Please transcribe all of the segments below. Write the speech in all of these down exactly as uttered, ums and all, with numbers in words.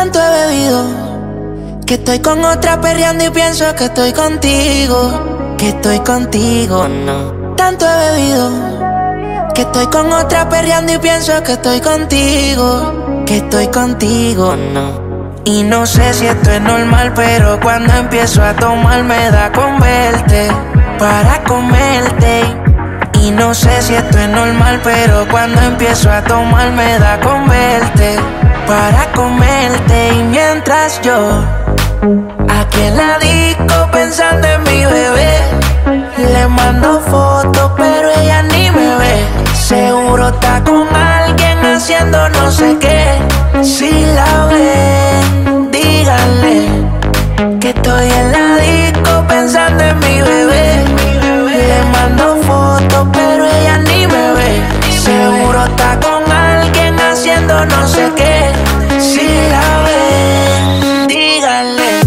Tanto he bebido que estoy con otra perreando y pienso que estoy contigo, que estoy contigo, no. Tanto he bebido que estoy con otra perreando y pienso que estoy contigo, que estoy contigo, no. Y no sé si esto es normal, pero cuando empiezo a tomar me da con verte, para comerte. Y no sé si esto es normal, pero cuando empiezo a tomar me da con verte, para comerte. Y mientras yo aquí en la disco pensando en mi bebé, le mando fotos pero ella ni me ve. Seguro está con alguien haciendo no sé qué. Si la ven, díganle que estoy en la disco pensando en mi bebé. Le mando fotos pero ella ni me ve. Seguro está con alguien haciendo no sé qué. Si la ven, díganle.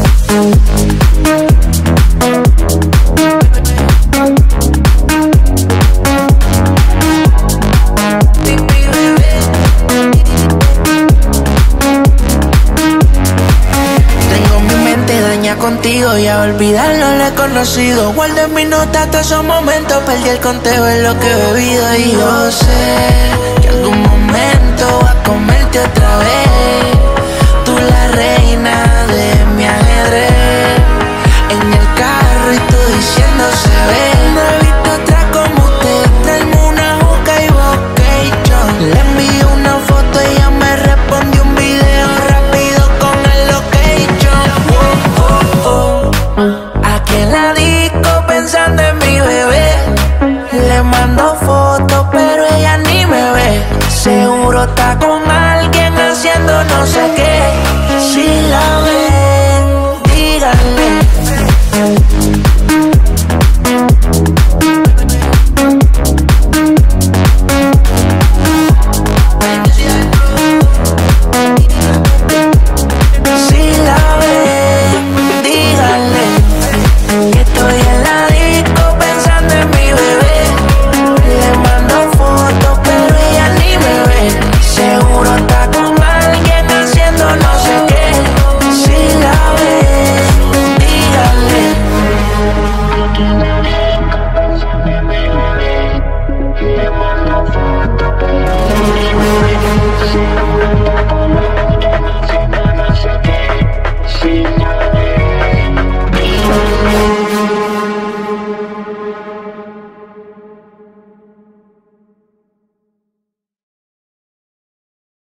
Contigo y a olvidarlo lo he conocido. Guardo en mis notas todos esos momentos. Perdí el conteo en lo que he bebido. Y yo sé que algún momento va a comerte otra vez. Tú la reina de mi ajedrez. En el carro y tú diciendo se ve. No he visto otra como usted. Traeme una juca y vocation. Le envío una foto y ella me respondió un video rápido con el location. Aquí en la disco pensando en mi bebé. Le mando fotos pero ella ni me ve. Seguro está con alguien haciendo no sé qué.